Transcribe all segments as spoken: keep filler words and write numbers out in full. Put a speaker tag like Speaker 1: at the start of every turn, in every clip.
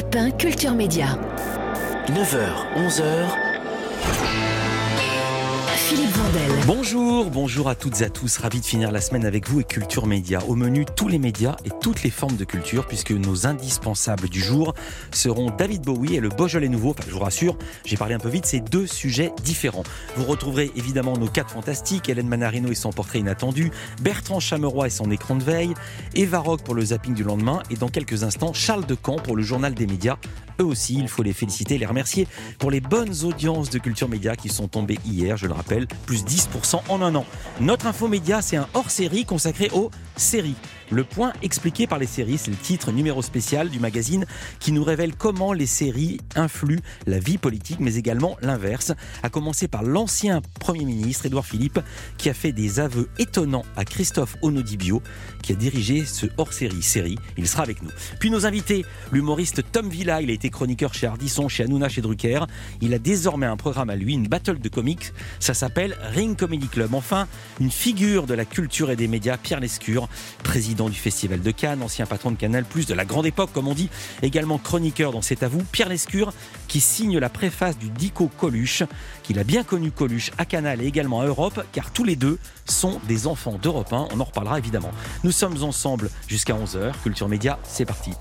Speaker 1: Europe un Culture Média.
Speaker 2: neuf heures, onze heures.
Speaker 1: Philippe Vandel.
Speaker 3: Bonjour, bonjour à toutes et à tous. Ravi de finir la semaine avec vous et Culture Média. Au menu, tous les médias et toutes les formes de culture, puisque nos indispensables du jour seront David Bowie et le Beaujolais nouveau. Enfin, je vous rassure, j'ai parlé un peu vite, c'est deux sujets différents. Vous retrouverez évidemment nos quatre fantastiques, Hélène Manarino et son portrait inattendu, Bertrand Chameroy et son écran de veille, Eva Rock pour le zapping du lendemain, et dans quelques instants, Charles Decamp pour le journal des médias. Eux aussi, il faut les féliciter et les remercier pour les bonnes audiences de Culture Média qui sont tombées hier, je le rappelle, plus dix pour cent en un an. Notre info média, c'est un hors-série consacré aux séries. Le point expliqué par les séries, c'est le titre numéro spécial du magazine qui nous révèle comment les séries influent la vie politique, mais également l'inverse. À commencer par l'ancien Premier ministre, Édouard Philippe, qui a fait des aveux étonnants à Christophe Onodibio, qui a dirigé ce hors-série série. Il sera avec nous. Puis nos invités, l'humoriste Tom Villa, il a été chroniqueur chez Ardisson, chez Hanouna, chez Drucker. Il a désormais un programme à lui, une battle de comics. Ça s'appelle Ring Comedy Club. Enfin, une figure de la culture et des médias, Pierre Lescure, président du Festival de Cannes, ancien patron de Canal+, de la grande époque comme on dit, également chroniqueur dans C'est à vous, Pierre Lescure qui signe la préface du Dico Coluche, qu'il a bien connu Coluche à Canal et également à Europe, car tous les deux sont des enfants d'Europe un, on en reparlera évidemment. Nous sommes ensemble jusqu'à onze heures, Culture Média, c'est parti.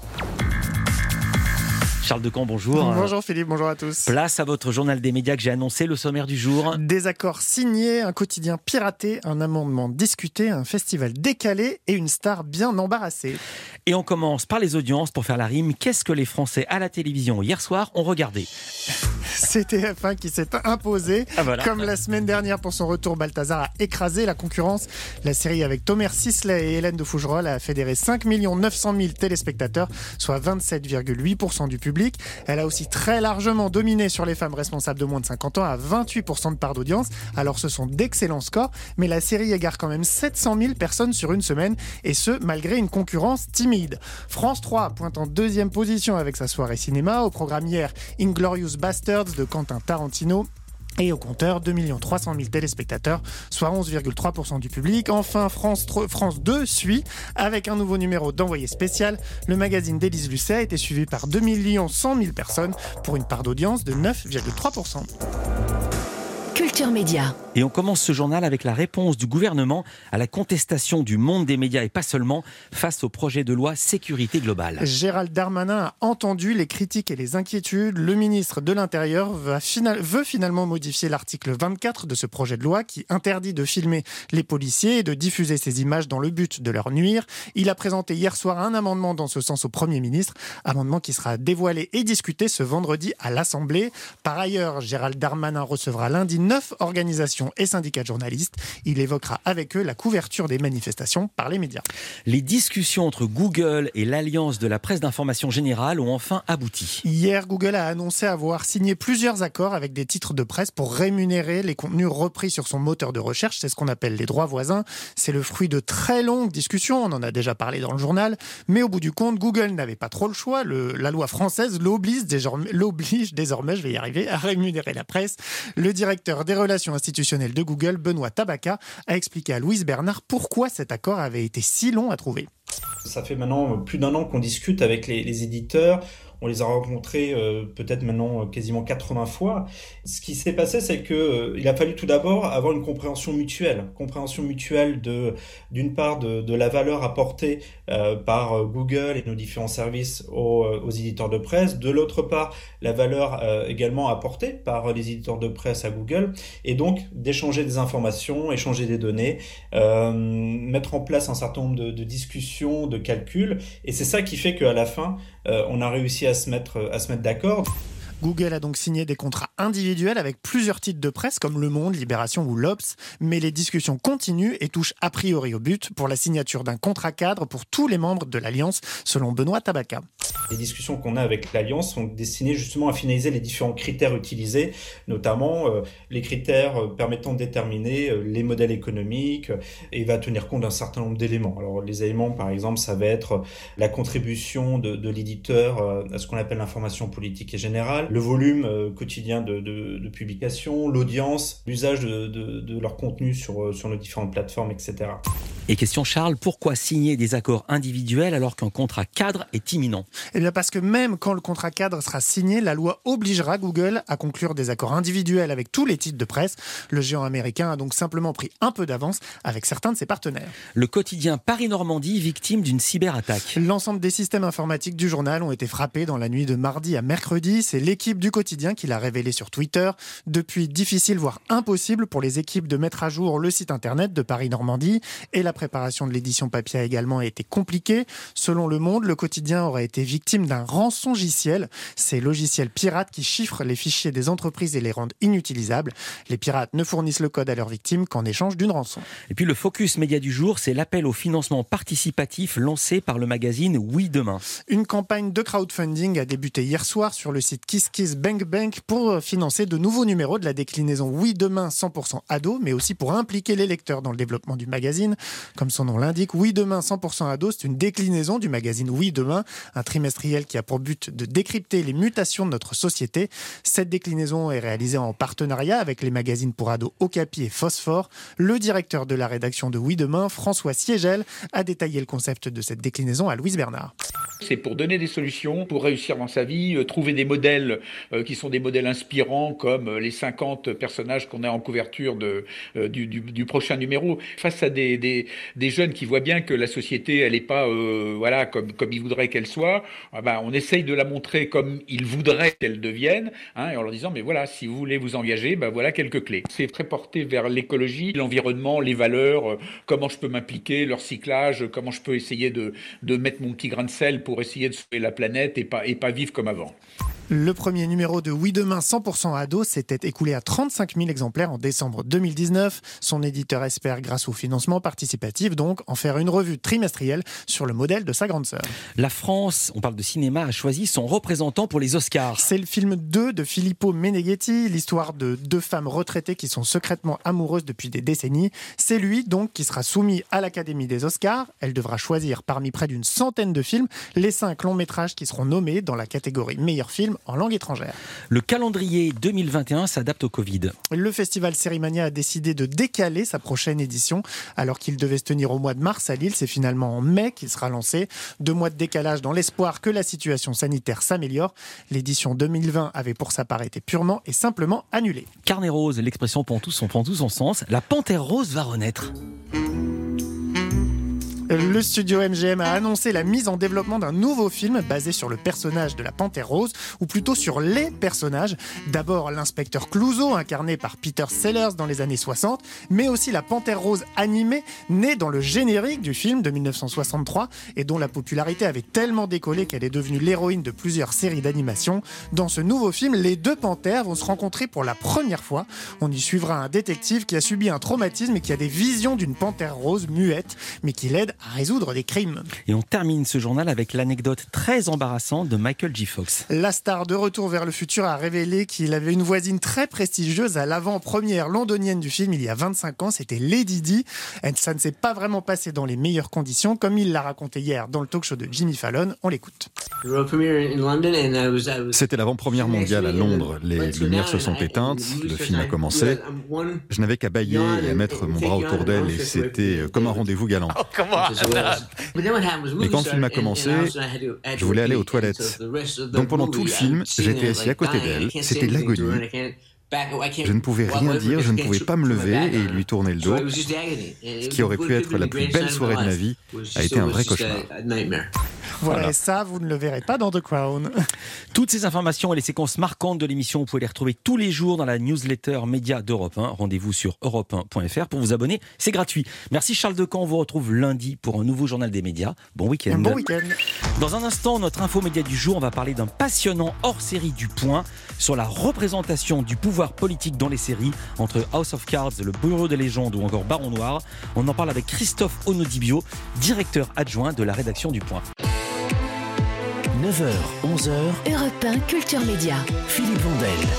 Speaker 3: Charles Decamp, bonjour.
Speaker 4: Bonjour Philippe, bonjour à tous.
Speaker 3: Place à votre journal des médias que j'ai annoncé, le sommaire du jour.
Speaker 4: Des accords signés, un quotidien piraté, un amendement discuté, un festival décalé et une star bien embarrassée.
Speaker 3: Et on commence par les audiences pour faire la rime. Qu'est-ce que les Français à la télévision hier soir ont regardé ?
Speaker 4: C'est T F un qui s'est imposé.
Speaker 3: Ah voilà.
Speaker 4: Comme la semaine dernière pour son retour, Balthazar a écrasé la concurrence. La série avec Thomas Sisley et Hélène de Fougerolles a fédéré cinq millions neuf cent mille téléspectateurs, soit vingt-sept virgule huit pour cent du public. Elle a aussi très largement dominé sur les femmes responsables de moins de cinquante ans à vingt-huit pour cent de part d'audience. Alors ce sont d'excellents scores, mais la série égare quand même sept cent mille personnes sur une semaine, et ce malgré une concurrence timide. France trois pointe en deuxième position avec sa soirée cinéma. Au programme hier, Inglourious Basterds de Quentin Tarantino. Et au compteur, deux millions trois cent mille téléspectateurs, soit onze virgule trois pour cent du public. Enfin, France, France deux suit avec un nouveau numéro d'Envoyé spécial. Le magazine d'Élise Lucet a été suivi par deux millions cent mille personnes pour une part d'audience de neuf virgule trois pour cent.
Speaker 1: Culture Média.
Speaker 3: Et on commence ce journal avec la réponse du gouvernement à la contestation du monde des médias et pas seulement face au projet de loi sécurité globale.
Speaker 4: Gérald Darmanin a entendu les critiques et les inquiétudes. Le ministre de l'Intérieur va final... veut finalement modifier l'article vingt-quatre de ce projet de loi qui interdit de filmer les policiers et de diffuser ces images dans le but de leur nuire. Il a présenté hier soir un amendement dans ce sens au Premier ministre, amendement qui sera dévoilé et discuté ce vendredi à l'Assemblée. Par ailleurs, Gérald Darmanin recevra lundi neuf organisations et syndicats de journalistes. Il évoquera avec eux la couverture des manifestations par les médias.
Speaker 3: Les discussions entre Google et l'Alliance de la presse d'information générale ont enfin abouti.
Speaker 4: Hier, Google a annoncé avoir signé plusieurs accords avec des titres de presse pour rémunérer les contenus repris sur son moteur de recherche. C'est ce qu'on appelle les droits voisins. C'est le fruit de très longues discussions. On en a déjà parlé dans le journal. Mais au bout du compte, Google n'avait pas trop le choix. Le, la loi française l'oblige désormais, l'oblige désormais, je vais y arriver, à rémunérer la presse. Le directeur des relations institutionnelles de Google, Benoît Tabaka, a expliqué à Louise Bernard pourquoi cet accord avait été si long à trouver.
Speaker 5: Ça fait maintenant plus d'un an qu'on discute avec les, les éditeurs. On les a rencontrés euh, peut-être maintenant quasiment quatre-vingts fois. Ce qui s'est passé, c'est que euh, il a fallu tout d'abord avoir une compréhension mutuelle, compréhension mutuelle de d'une part de, de la valeur apportée euh, par euh, Google et nos différents services aux, euh, aux éditeurs de presse, de l'autre part la valeur euh, également apportée par les éditeurs de presse à Google, et donc d'échanger des informations, échanger des données, euh, mettre en place un certain nombre de, de discussions, de calculs, et c'est ça qui fait qu'à la fin euh, on a réussi à à se mettre, à se mettre d'accord.
Speaker 4: Google a donc signé des contrats individuels avec plusieurs titres de presse comme Le Monde, Libération ou l'Obs, mais les discussions continuent et touchent a priori au but pour la signature d'un contrat cadre pour tous les membres de l'Alliance, selon Benoît Tabaka.
Speaker 5: Les discussions qu'on a avec l'Alliance sont destinées justement à finaliser les différents critères utilisés, notamment euh, les critères permettant de déterminer euh, les modèles économiques, euh, et va tenir compte d'un certain nombre d'éléments. Alors les éléments, par exemple, ça va être la contribution de, de l'éditeur euh, à ce qu'on appelle l'information politique et générale, le volume euh, quotidien de, de, de publication, l'audience, l'usage de, de, de leur contenu sur, sur nos différentes plateformes, et cetera.
Speaker 3: Et question Charles, pourquoi signer des accords individuels alors qu'un contrat cadre est imminent ?
Speaker 4: Eh bien parce que même quand le contrat cadre sera signé, la loi obligera Google à conclure des accords individuels avec tous les titres de presse. Le géant américain a donc simplement pris un peu d'avance avec certains de ses partenaires.
Speaker 3: Le quotidien Paris-Normandie, victime d'une cyberattaque.
Speaker 4: L'ensemble des systèmes informatiques du journal ont été frappés dans la nuit de mardi à mercredi. C'est l'équipe du quotidien qui l'a révélé sur Twitter. Depuis, difficile voire impossible pour les équipes de mettre à jour le site internet de Paris-Normandie. Et la préparation de l'édition papier a également été compliquée. Selon Le Monde, le quotidien aurait été victime d'un rançongiciel. Ces logiciels pirates qui chiffrent les fichiers des entreprises et les rendent inutilisables. Les pirates ne fournissent le code à leurs victimes qu'en échange d'une rançon.
Speaker 3: Et puis le focus média du jour, c'est l'appel au financement participatif lancé par le magazine Oui Demain.
Speaker 4: Une campagne de crowdfunding a débuté hier soir sur le site KissKissBankBank pour financer de nouveaux numéros de la déclinaison Oui Demain cent pour cent ado, mais aussi pour impliquer les lecteurs dans le développement du magazine. Comme son nom l'indique, Oui Demain cent pour cent ado, c'est une déclinaison du magazine Oui Demain, un trimestriel qui a pour but de décrypter les mutations de notre société. Cette déclinaison est réalisée en partenariat avec les magazines pour ados Okapi et Phosphore. Le directeur de la rédaction de Oui Demain, François Siegel, a détaillé le concept de cette déclinaison à Louise Bernard.
Speaker 6: C'est pour donner des solutions, pour réussir dans sa vie, euh, trouver des modèles euh, qui sont des modèles inspirants, comme euh, les cinquante personnages qu'on a en couverture de, euh, du, du, du prochain numéro. Face à des, des, des jeunes qui voient bien que la société, elle n'est pas euh, voilà, comme, comme ils voudraient qu'elle soit, ah ben, on essaye de la montrer comme ils voudraient qu'elle devienne, hein, et en leur disant, mais voilà, si vous voulez vous engager, ben voilà quelques clés. C'est très porté vers l'écologie, l'environnement, les valeurs, euh, comment je peux m'impliquer, leur cyclage, comment je peux essayer de, de mettre mon petit grain de sel pour essayer de sauver la planète et pas, et pas vivre comme avant.
Speaker 4: Le premier numéro de Oui Demain cent pour cent ado s'était écoulé à trente-cinq mille exemplaires en décembre deux mille dix-neuf. Son éditeur espère, grâce au financement participatif, donc, en faire une revue trimestrielle sur le modèle de sa grande sœur.
Speaker 3: La France, on parle de cinéma, a choisi son représentant pour les Oscars.
Speaker 4: C'est le film deux de Filippo Meneghetti, l'histoire de deux femmes retraitées qui sont secrètement amoureuses depuis des décennies. C'est lui, donc, qui sera soumis à l'Académie des Oscars. Elle devra choisir parmi près d'une centaine de films les cinq longs métrages qui seront nommés dans la catégorie meilleur film en langue étrangère.
Speaker 3: Le calendrier deux mille vingt et un s'adapte au Covid.
Speaker 4: Le festival Sérimania a décidé de décaler sa prochaine édition. Alors qu'il devait se tenir au mois de mars à Lille, c'est finalement en mai qu'il sera lancé. Deux mois de décalage dans l'espoir que la situation sanitaire s'améliore. L'édition deux mille vingt avait pour sa part été purement et simplement annulée.
Speaker 3: Carnet rose, l'expression prend tout son, prend tout son sens. La panthère rose va renaître.
Speaker 4: Le studio M G M a annoncé la mise en développement d'un nouveau film basé sur le personnage de la Panthère Rose, ou plutôt sur les personnages. D'abord l'inspecteur Clouseau, incarné par Peter Sellers dans les années soixante, mais aussi la Panthère Rose animée, née dans le générique du film de dix-neuf cent soixante-trois et dont la popularité avait tellement décollé qu'elle est devenue l'héroïne de plusieurs séries d'animation. Dans ce nouveau film, les deux panthères vont se rencontrer pour la première fois. On y suivra un détective qui a subi un traumatisme et qui a des visions d'une panthère rose muette, mais qui l'aide à résoudre des crimes.
Speaker 3: Et on termine ce journal avec l'anecdote très embarrassante de Michael J. Fox.
Speaker 4: La star de Retour vers le futur a révélé qu'il avait une voisine très prestigieuse à l'avant-première londonienne du film il y a vingt-cinq ans, c'était Lady Di. Et ça ne s'est pas vraiment passé dans les meilleures conditions, comme il l'a raconté hier dans le talk show de Jimmy Fallon. On l'écoute.
Speaker 7: C'était l'avant-première mondiale à Londres. Les lumières se sont éteintes, le film a commencé. Je n'avais qu'à bâiller et à mettre mon bras autour d'elle et c'était comme un rendez-vous galant. Mais quand le film a commencé, je voulais aller aux toilettes. Donc pendant tout le film, j'étais assis à côté d'elle, c'était l'agonie. Je ne pouvais rien dire, je ne pouvais pas me lever et lui tourner le dos. Ce qui aurait pu être la plus belle soirée de ma vie a été un vrai cauchemar.
Speaker 4: Voilà, voilà. Et ça, vous ne le verrez pas dans The Crown.
Speaker 3: Toutes ces informations et les séquences marquantes de l'émission, vous pouvez les retrouver tous les jours dans la newsletter média d'Europe un. Rendez-vous sur europe un point f r pour vous abonner, c'est gratuit. Merci Charles Decamp, on vous retrouve lundi pour un nouveau journal des médias. Bon week-end.
Speaker 4: Un bon week-end.
Speaker 3: Dans un instant, notre info média du jour, on va parler d'un passionnant hors-série du Point sur la représentation du pouvoir politique dans les séries entre House of Cards, Le Bureau des légendes ou encore Baron Noir. On en parle avec Christophe Onodibio, directeur adjoint de la rédaction du Point.
Speaker 2: neuf heures, onze heures,
Speaker 1: Europe un Culture Média.
Speaker 2: Philippe Vandel.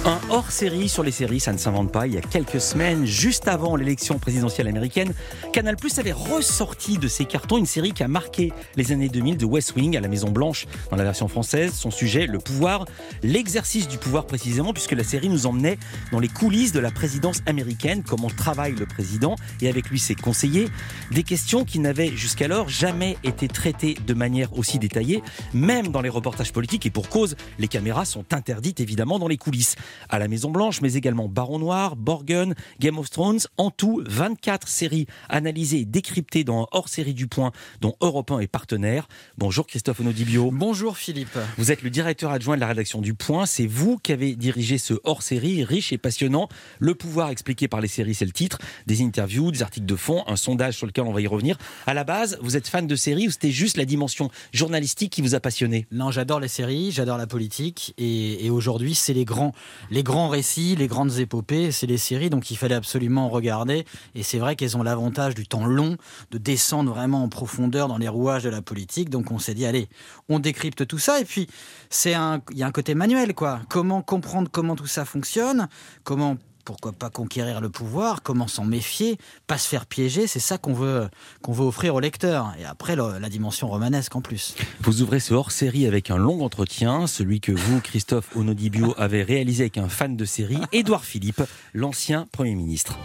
Speaker 3: Un hors-série sur les séries, ça ne s'invente pas. Il y a quelques semaines, juste avant l'élection présidentielle américaine, Canal+ avait ressorti de ses cartons une série qui a marqué les années deux mille, de West Wing à la Maison Blanche dans la version française. Son sujet, le pouvoir, l'exercice du pouvoir précisément, puisque la série nous emmenait dans les coulisses de la présidence américaine, comment travaille le président et avec lui ses conseillers. Des questions qui n'avaient jusqu'alors jamais été traitées de manière aussi détaillée, même dans les reportages politiques, et pour cause, les caméras sont interdites évidemment dans les coulisses. À la Maison Blanche, mais également Baron Noir, Borgen, Game of Thrones. En tout, vingt-quatre séries analysées et décryptées dans un hors-série du Point, dont Europe un est partenaire. Bonjour Christophe Onodibio.
Speaker 8: Bonjour Philippe.
Speaker 3: Vous êtes le directeur adjoint de la rédaction du Point. C'est vous qui avez dirigé ce hors-série riche et passionnant. Le pouvoir expliqué par les séries, c'est le titre. Des interviews, des articles de fond, un sondage sur lequel on va y revenir. À la base, vous êtes fan de séries ou c'était juste la dimension journalistique qui vous a passionné ?
Speaker 8: Non, j'adore les séries, j'adore la politique et, et aujourd'hui, c'est les grands... Les grands récits, les grandes épopées, c'est les séries, donc il fallait absolument regarder. Et c'est vrai qu'elles ont l'avantage du temps long, de descendre vraiment en profondeur dans les rouages de la politique. Donc on s'est dit, allez, on décrypte tout ça. Et puis, c'est un, il y a un côté manuel, quoi. Comment comprendre comment tout ça fonctionne, comment... Pourquoi pas conquérir le pouvoir, comment s'en méfier, pas se faire piéger, c'est ça qu'on veut, qu'on veut offrir au lecteur. Et après, le, la dimension romanesque en plus.
Speaker 3: Vous ouvrez ce hors-série avec un long entretien, celui que vous, Christophe Onodibio, avez réalisé avec un fan de série, Édouard Philippe, l'ancien Premier ministre.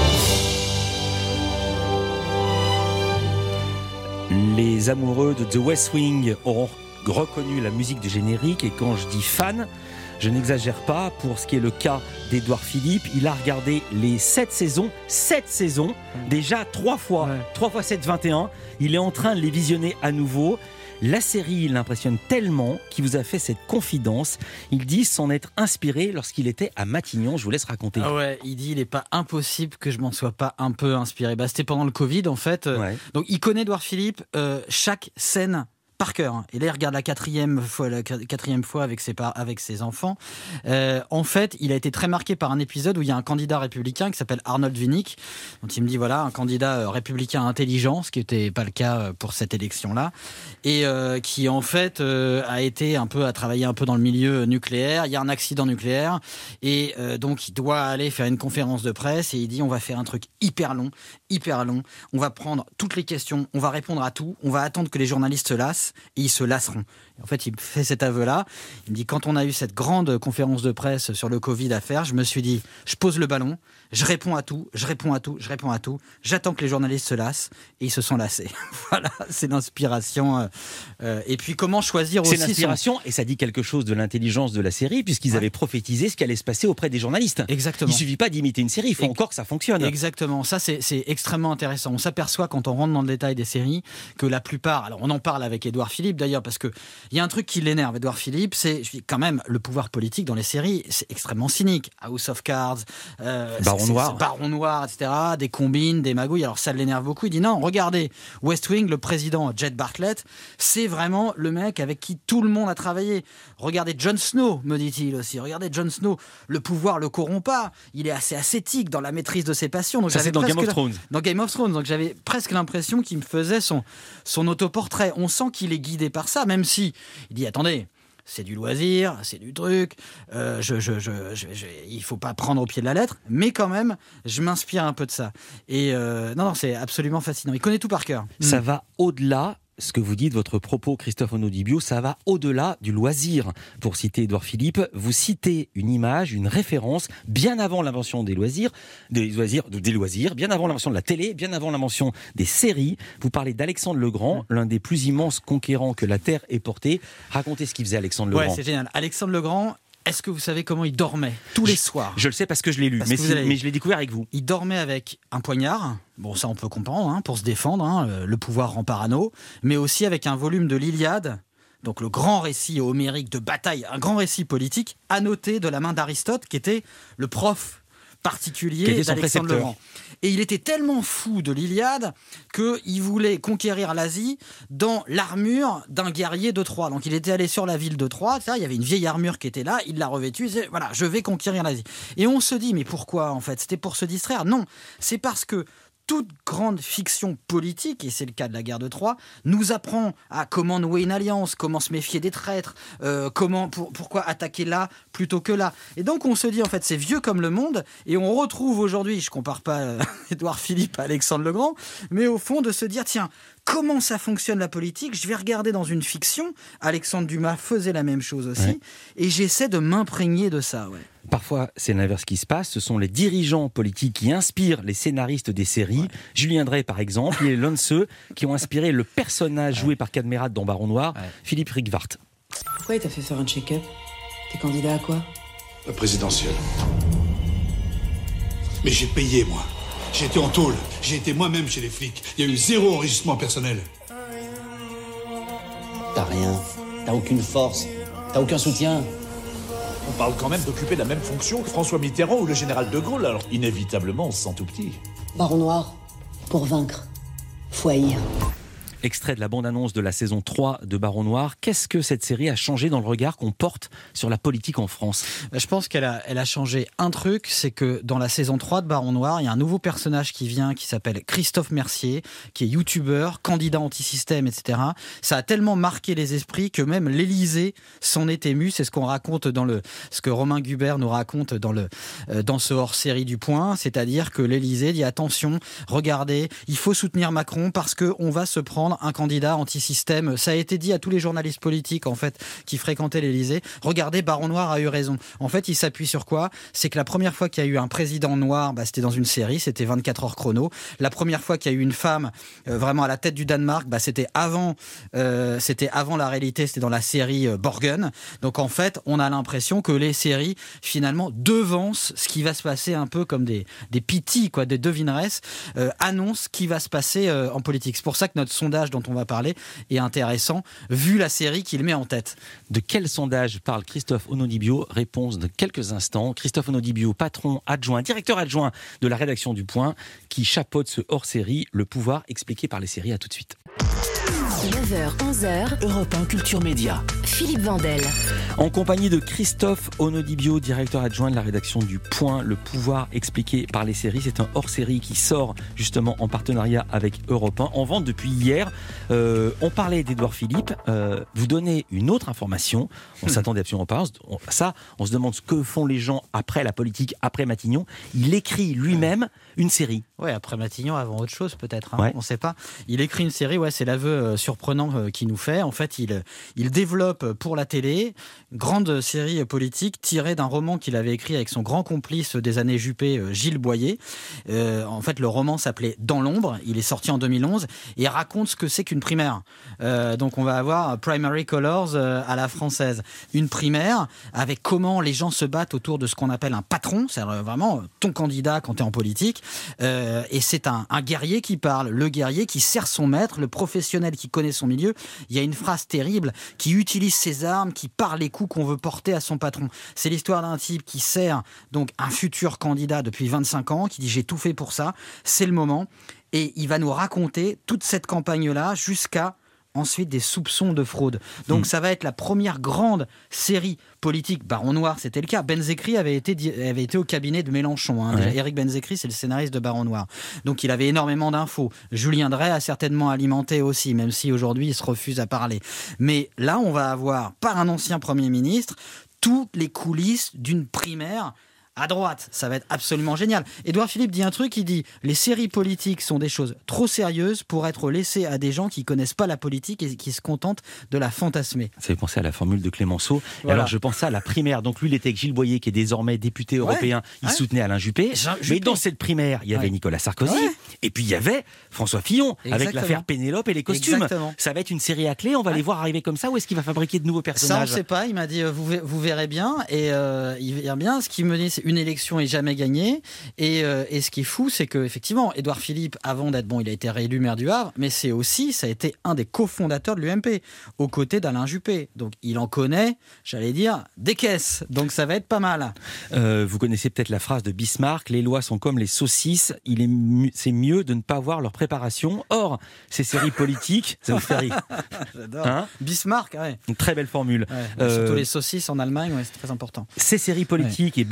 Speaker 3: Les amoureux de The West Wing auront reconnu la musique du générique, et quand je dis fan, je n'exagère pas. Pour ce qui est le cas d'Édouard Philippe, il a regardé les sept saisons, sept saisons, déjà trois fois, ouais. trois fois sept, vingt et un. Il est en train de les visionner à nouveau. La série l'impressionne tellement qu'il vous a fait cette confidence. Il dit s'en être inspiré lorsqu'il était à Matignon. Je vous laisse raconter.
Speaker 8: Ah ouais, il dit il n'est pas impossible que je m'en sois pas un peu inspiré. Bah, c'était pendant le Covid en fait. Ouais. Donc il connaît Édouard Philippe, euh, chaque scène par cœur. Et là, il regarde la quatrième fois, la quatrième fois avec ses, par, avec ses enfants. Euh, en fait, il a été très marqué par un épisode où il y a un candidat républicain qui s'appelle Arnold Winnick. Donc, il me dit, voilà, un candidat républicain intelligent, ce qui n'était pas le cas pour cette élection-là. Et euh, qui, en fait, euh, a été un peu, à travailler un peu dans le milieu nucléaire. Il y a un accident nucléaire. Et euh, donc, il doit aller faire une conférence de presse. Et il dit, on va faire un truc hyper long, hyper long. On va prendre toutes les questions. On va répondre à tout. On va attendre que les journalistes se lassent. Et ils se lasseront. Et en fait, il fait cet aveu-là. Il me dit, quand on a eu cette grande conférence de presse sur le Covid à faire, je me suis dit, je pose le ballon, je réponds à tout, je réponds à tout, je réponds à tout. J'attends que les journalistes se lassent. Et ils se sont lassés. Voilà, c'est l'inspiration. Euh, et puis, comment choisir aussi...
Speaker 3: C'est l'inspiration, son... et ça dit quelque chose de l'intelligence de la série, puisqu'ils ouais. avaient prophétisé ce qui allait se passer auprès des journalistes.
Speaker 8: Exactement.
Speaker 3: Il ne suffit pas d'imiter une série, il faut et... encore que ça fonctionne.
Speaker 8: Exactement. Ça, c'est, c'est extrêmement intéressant. On s'aperçoit, quand on rentre dans le détail des séries, que la plupart... Alors, on en parle avec Édouard Philippe d'ailleurs, parce qu'il y a un truc qui l'énerve, Édouard Philippe, c'est quand même le pouvoir politique dans les séries, c'est extrêmement cynique. House of Cards, euh,
Speaker 3: Baron
Speaker 8: c'est,
Speaker 3: Noir,
Speaker 8: c'est, Baron Noir, et cetera. Des combines, des magouilles. Alors ça l'énerve beaucoup. Il dit non, regardez, West Wing, le président Jed Bartlett, c'est vraiment le mec avec qui tout le monde a travaillé. Regardez Jon Snow, me dit-il aussi. Regardez Jon Snow, le pouvoir le corrompt pas. Il est assez ascétique dans la maîtrise de ses passions. Donc
Speaker 3: ça c'est dans Game of Thrones.
Speaker 8: Dans Game of Thrones. Donc j'avais presque l'impression qu'il me faisait son son autoportrait. On sent qu'il est guidé par ça, même si il dit attendez, c'est du loisir, c'est du truc, euh, je, je, je, je, je, il faut pas prendre au pied de la lettre, mais quand même, je m'inspire un peu de ça. Et euh, non, non, c'est absolument fascinant. Il connaît tout par cœur.
Speaker 3: Ça mmh. va au-delà. Ce que vous dites, votre propos, Christophe Onodibio, ça va au-delà du loisir. Pour citer Édouard Philippe, vous citez une image, une référence, bien avant l'invention des loisirs, des loisirs, des loisirs, bien avant l'invention de la télé, bien avant l'invention des séries. Vous parlez d'Alexandre le Grand, l'un des plus immenses conquérants que la Terre ait porté. Racontez ce qu'il faisait, Alexandre le
Speaker 8: ouais,
Speaker 3: Grand.
Speaker 8: Ouais, c'est génial. Alexandre le Grand, est-ce que vous savez comment il dormait tous les
Speaker 3: je,
Speaker 8: soirs ?
Speaker 3: Je le sais parce que je l'ai lu, mais, si, mais je l'ai découvert avec vous.
Speaker 8: Il dormait avec un poignard, bon ça on peut comprendre, hein, pour se défendre, hein, le pouvoir rend parano, mais aussi avec un volume de l'Iliade, donc le grand récit homérique de bataille, un grand récit politique, annoté de la main d'Aristote, qui était le prof particulier d'Alexandre le Grand. Et il était tellement fou de l'Iliade qu'il voulait conquérir l'Asie dans l'armure d'un guerrier de Troie. Donc il était allé sur la ville de Troie, il y avait une vieille armure qui était là, il l'a revêtue, il disait voilà, je vais conquérir l'Asie. Et on se dit mais pourquoi en fait ? C'était pour se distraire ? Non, c'est parce que toute grande fiction politique, et c'est le cas de la guerre de Troie, nous apprend à comment nouer une alliance, comment se méfier des traîtres, euh, comment, pour, pourquoi attaquer là plutôt que là. Et donc on se dit, en fait, c'est vieux comme le monde, et on retrouve aujourd'hui, je compare pas euh, Édouard Philippe à Alexandre le Grand, mais au fond de se dire, tiens, comment ça fonctionne la politique ? Je vais regarder dans une fiction, Alexandre Dumas faisait la même chose aussi, ouais. et j'essaie de m'imprégner de ça, ouais.
Speaker 3: Parfois, c'est l'inverse qui se passe. Ce sont les dirigeants politiques qui inspirent les scénaristes des séries. Ouais. Julien Drey, par exemple, et l'un de ceux qui ont inspiré le personnage ouais. joué par Cadmerade dans Baron Noir, ouais. Philippe Rigvart.
Speaker 9: Pourquoi il t'a fait faire un check-up ? T'es candidat à quoi ?
Speaker 10: La présidentielle. Mais j'ai payé, moi. J'ai été en tôle. J'ai été moi-même chez les flics. Il y a eu zéro enregistrement personnel.
Speaker 11: T'as rien. T'as aucune force. T'as aucun soutien.
Speaker 12: On parle quand même d'occuper la même fonction que François Mitterrand ou le général de Gaulle, alors inévitablement on se sent tout petit.
Speaker 9: Baron Noir, pour vaincre, faut haïr.
Speaker 3: Extrait de la bande-annonce de la saison trois de Baron Noir. Qu'est-ce que cette série a changé dans le regard qu'on porte sur la politique en France ?
Speaker 8: Je pense qu'elle a, elle a changé un truc, c'est que dans la saison trois de Baron Noir, il y a un nouveau personnage qui vient, qui s'appelle Christophe Mercier, qui est youtubeur, candidat anti-système, et cetera. Ça a tellement marqué les esprits que même l'Élysée s'en est ému. C'est ce qu'on raconte dans le, ce que Romain Gubert nous raconte dans le, euh, dans ce hors-série du Point, c'est-à-dire que l'Élysée dit attention, regardez, il faut soutenir Macron parce que on va se prendre un candidat anti-système. Ça a été dit à tous les journalistes politiques en fait qui fréquentaient l'Élysée. Regardez, Baron Noir a eu raison. En fait, il s'appuie sur quoi ? C'est que la première fois qu'il y a eu un président noir, bah, c'était dans une série, c'était vingt-quatre heures chrono. La première fois qu'il y a eu une femme euh, vraiment à la tête du Danemark, bah, c'était avant, euh, c'était avant la réalité, c'était dans la série euh, Borgen. Donc en fait, on a l'impression que les séries finalement devancent ce qui va se passer un peu comme des des pitis, quoi, des devineresses, euh, annoncent ce qui va se passer euh, en politique. C'est pour ça que notre sondage dont on va parler est intéressant, vu la série qu'il met en tête.
Speaker 3: De quel sondage parle Christophe Onodibio ? Réponse de quelques instants. Christophe Onodibio, patron adjoint, directeur adjoint de la rédaction du Point, qui chapeaute ce hors-série, Le pouvoir expliqué par les séries. À tout de suite.
Speaker 1: neuf heures, onze heures,
Speaker 2: Europe un Culture Média.
Speaker 1: Philippe Vandel.
Speaker 3: En compagnie de Christophe Onodibio, directeur adjoint de la rédaction du Point, Le pouvoir expliqué par les séries. C'est un hors-série qui sort justement en partenariat avec Europe un, en vente depuis hier. Euh, on parlait d'Édouard Philippe. Euh, vous donnez une autre information. On s'attendait absolument pas. On, ça, on se demande ce que font les gens après la politique, après Matignon. Il écrit lui-même une série.
Speaker 8: Ouais, après Matignon, avant autre chose peut-être. Hein,
Speaker 3: ouais.
Speaker 8: On ne sait pas. Il écrit une série. Ouais, c'est l'aveu euh, surprenant euh, qu'il nous fait. En fait, il il développe pour la télé une grande série politique tirée d'un roman qu'il avait écrit avec son grand complice des années Juppé, euh, Gilles Boyer. Euh, en fait, le roman s'appelait Dans l'ombre. Il est sorti en deux mille onze et raconte ce que c'est qu'une primaire. Euh, donc, on va avoir Primary Colors euh, à la française. Une primaire avec comment les gens se battent autour de ce qu'on appelle un patron. C'est vraiment ton candidat quand tu es en politique. Euh, et c'est un, un guerrier qui parle. Le guerrier qui sert son maître, le professionnel qui connaît son milieu. Il y a une phrase terrible, qui utilise ses armes, qui parle les coups qu'on veut porter à son patron. C'est l'histoire d'un type qui sert donc un futur candidat depuis vingt-cinq ans, qui dit j'ai tout fait pour ça, c'est le moment. Et il va nous raconter toute cette campagne-là jusqu'à ensuite des soupçons de fraude. Donc mmh. ça va être la première grande série politique. Baron Noir, c'était le cas. Benzekri avait été, avait été au cabinet de Mélenchon. Hein. Ouais. Éric Benzekri, c'est le scénariste de Baron Noir. Donc il avait énormément d'infos. Julien Drey a certainement alimenté aussi, même si aujourd'hui il se refuse à parler. Mais là, on va avoir, par un ancien Premier ministre, toutes les coulisses d'une primaire à droite. Ça va être absolument génial. Édouard Philippe dit un truc, il dit « Les séries politiques sont des choses trop sérieuses pour être laissées à des gens qui connaissent pas la politique et qui se contentent de la fantasmer. »
Speaker 3: Ça fait penser à la formule de Clémenceau. Voilà. Alors je pensais à la primaire. Donc lui, il était avec Gilles Boyer, qui est désormais député européen. Ouais. Il ouais. soutenait Alain Juppé. Jean, Juppé. Mais dans cette primaire, il y avait ouais. Nicolas Sarkozy. Ouais. Et puis il y avait François Fillon, Exactement. avec l'affaire Pénélope et les costumes. Exactement. Ça va être une série à clé. On va ouais. les voir arriver comme ça. Ou est-ce qu'il va fabriquer de nouveaux personnages ?
Speaker 8: Ça, on ne sait pas. Il m'a dit, vous, vous verrez bien. Et euh, il verra bien. Ce qu'il me dit, c'est une élection est jamais gagné et, euh, et ce qui est fou, c'est que effectivement, Édouard Philippe, avant d'être bon, il a été réélu maire du Havre, mais c'est aussi, ça a été un des cofondateurs de l'U M P aux côtés d'Alain Juppé. Donc il en connaît, j'allais dire, des caisses. Donc ça va être pas mal.
Speaker 3: Euh, vous connaissez peut-être la phrase de Bismarck, les lois sont comme les saucisses, il est mu- c'est mieux de ne pas voir leur préparation. Or, ces séries politiques, ça vous fait rire.
Speaker 8: J'adore. Hein Bismarck, ouais.
Speaker 3: Une très belle formule.
Speaker 8: Ouais, euh, surtout les saucisses en Allemagne, ouais, c'est très important.
Speaker 3: Ces séries politiques ouais. et Baron Noir en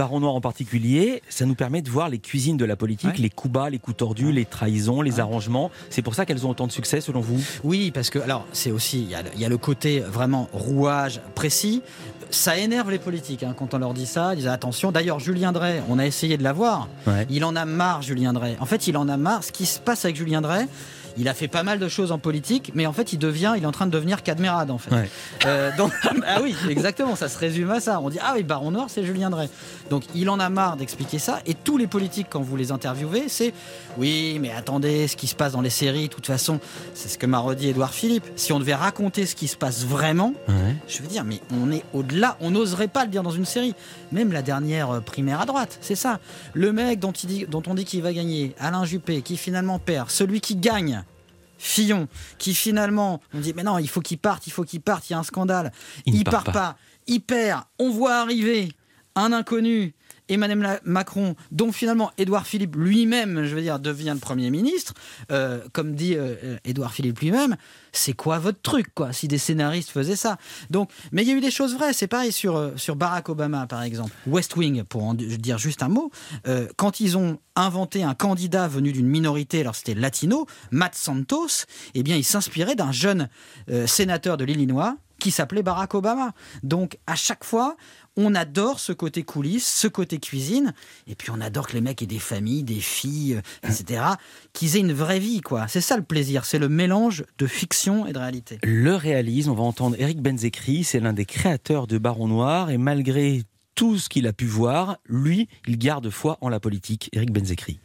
Speaker 3: particulier, ça nous permet de voir les cuisines de la politique, ouais. les coups bas, les coups tordus, les trahisons, les ouais. arrangements. C'est pour ça qu'elles ont autant de succès, selon vous ?
Speaker 8: Oui, parce que, alors, c'est aussi, il y a, il y a le côté vraiment rouage précis. Ça énerve les politiques hein, quand on leur dit ça. Ils disent attention. D'ailleurs, Julien Drey, on a essayé de l'avoir. Ouais. Il en a marre, Julien Drey. En fait, il en a marre. Ce qui se passe avec Julien Drey, il a fait pas mal de choses en politique, mais en fait, il devient, il est en train de devenir Cadmerade, en fait. Ouais. Euh, donc, ah oui, exactement, ça se résume à ça. On dit, ah oui, Baron Noir, c'est Julien Drey. Donc, il en a marre d'expliquer ça. Et tous les politiques, quand vous les interviewez, c'est, oui, mais attendez, ce qui se passe dans les séries, de toute façon, c'est ce que m'a redit Édouard Philippe. Si on devait raconter ce qui se passe vraiment, ouais. je veux dire, mais on est au-delà, on n'oserait pas le dire dans une série. Même la dernière primaire à droite, c'est ça. Le mec dont, il dit, dont on dit qu'il va gagner, Alain Juppé, qui finalement perd, celui qui gagne, Fillon, qui finalement, on dit mais non, il faut qu'il parte, il faut qu'il parte, il y a un scandale. Il, il part, part pas. pas, il perd. On voit arriver un inconnu, Emmanuel Macron, dont finalement Édouard Philippe lui-même, je veux dire, devient le Premier ministre. Euh, comme dit euh, Édouard Philippe lui-même, c'est quoi votre truc, quoi, si des scénaristes faisaient ça. Donc, mais il y a eu des choses vraies. C'est pareil sur, euh, sur Barack Obama, par exemple. West Wing, pour en dire juste un mot, euh, quand ils ont inventé un candidat venu d'une minorité, alors c'était latino, Matt Santos, eh bien, il s'inspirait d'un jeune euh, sénateur de l'Illinois qui s'appelait Barack Obama. Donc, à chaque fois, on adore ce côté coulisses, ce côté cuisine, et puis on adore que les mecs aient des familles, des filles, et cetera, qu'ils aient une vraie vie, quoi. C'est ça le plaisir, c'est le mélange de fiction et de réalité.
Speaker 3: Le réalisme, on va entendre Eric Benzekri, c'est l'un des créateurs de Baron Noir, et malgré tout ce qu'il a pu voir, lui, il garde foi en la politique. Eric Benzekri.